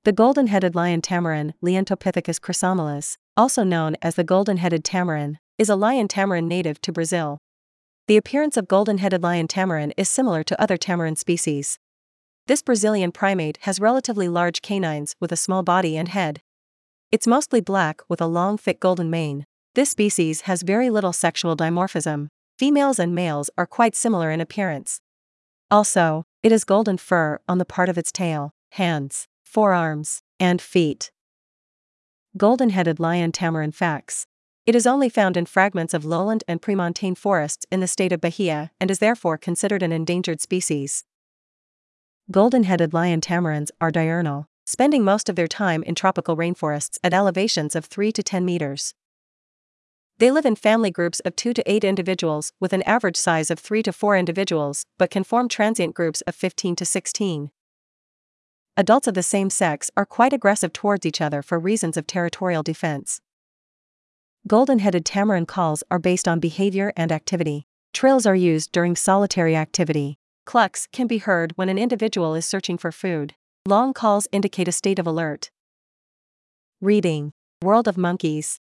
The golden-headed lion tamarin, Liantopithecus chrysomeles, also known as the golden-headed tamarin, is a lion tamarin native to Brazil. The appearance of golden-headed lion tamarin is similar to other tamarin species. This Brazilian primate has relatively large canines with a small body and head. It's mostly black with a long thick golden mane. This species has very little sexual dimorphism. Females and males are quite similar in appearance. Also, it has golden fur on the part of its tail, hands, forearms, and feet. Golden-headed lion tamarin facts. It is only found in fragments of lowland and premontane forests in the state of Bahia and is therefore considered an endangered species. Golden-headed lion tamarins are diurnal, spending most of their time in tropical rainforests at elevations of 3 to 10 meters. They live in family groups of 2 to 8 individuals with an average size of 3 to 4 individuals but can form transient groups of 15 to 16. Adults of the same sex are quite aggressive towards each other for reasons of territorial defense. Golden-headed tamarin calls are based on behavior and activity. Trills are used during solitary activity. Clucks can be heard when an individual is searching for food. Long calls indicate a state of alert. Reading: World of Monkeys.